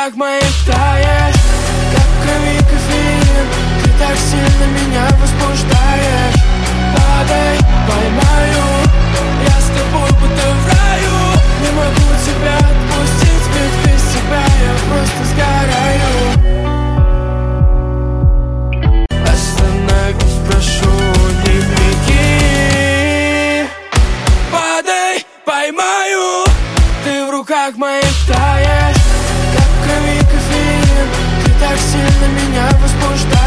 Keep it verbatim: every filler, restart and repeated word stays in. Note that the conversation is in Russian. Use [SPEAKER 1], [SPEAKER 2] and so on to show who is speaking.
[SPEAKER 1] руках моих таешь, как в крови кофеин. Ты так сильно меня возбуждаешь. Падай, поймаю, я с тобой будто в раю. Не могу тебя отпустить, ведь без тебя я просто сгораю. Остановись, прошу, не беги. Падай, поймаю, ты в руках моих таешь, как в крови кофеин. Ты так сильно меня возбуждаешь.